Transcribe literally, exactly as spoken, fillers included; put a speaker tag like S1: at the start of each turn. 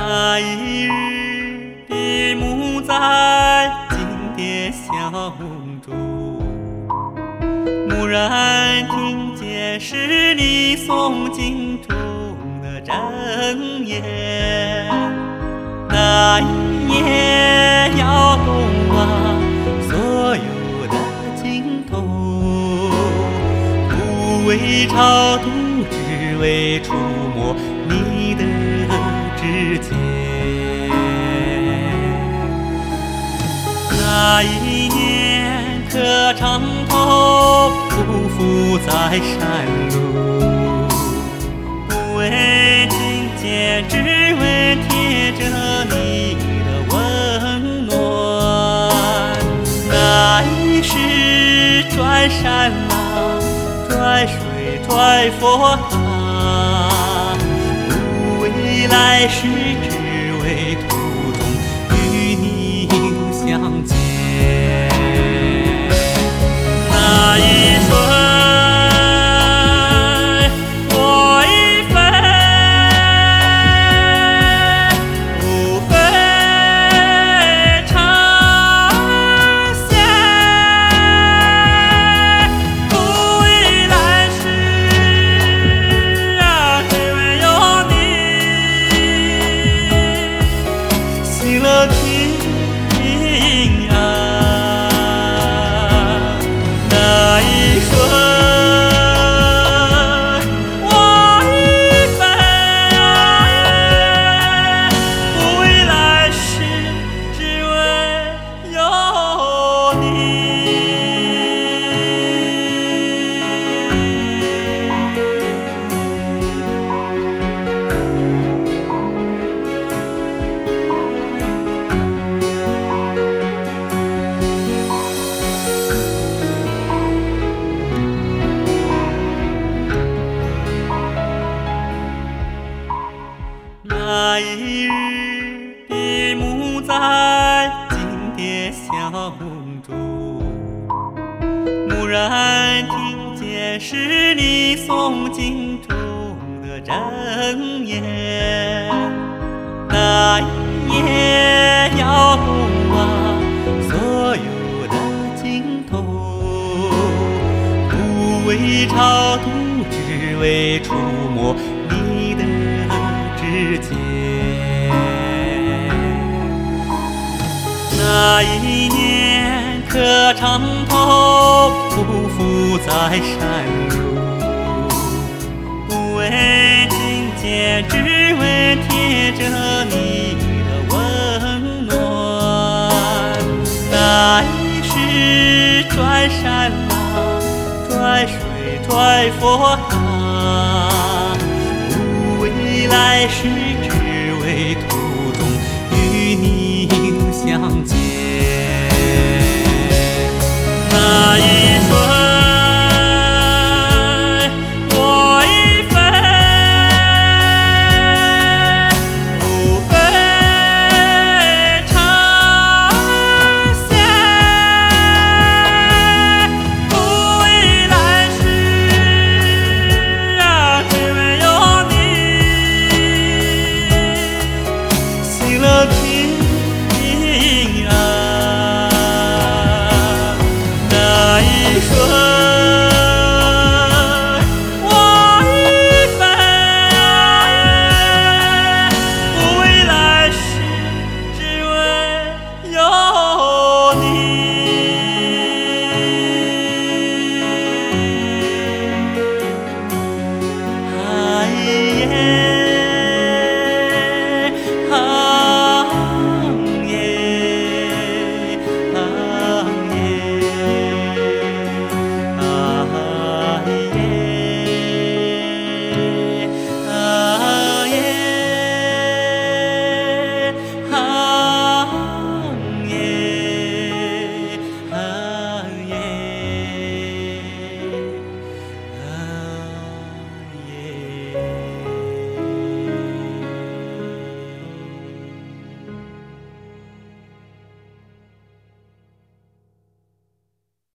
S1: 那一日，闭目在金殿相住，蓦然听见是你诵经中的真言。那一夜摇动啊所有的经筒，不为超度，只为触摸你的指尖。那一年磕长头匍匐在山路，不为觐见，只为贴着你的温暖。那一世转山浪，转水转佛塔，不为来世，只为途中与你相见。那一瞬，我已非不非常闲，不为来世啊，只为有你，喜乐平安。那一日，闭目在金殿相住，蓦然听见是你诵经中的真言。那一夜摇动啊所有的经筒，不为超度，只为触摸你的指尖。那一年磕长头匍匐在山路，不为觐见，只为贴着你的温暖。那一世转山浪，转水转佛塔，不为来世，只为途中与你相见。那一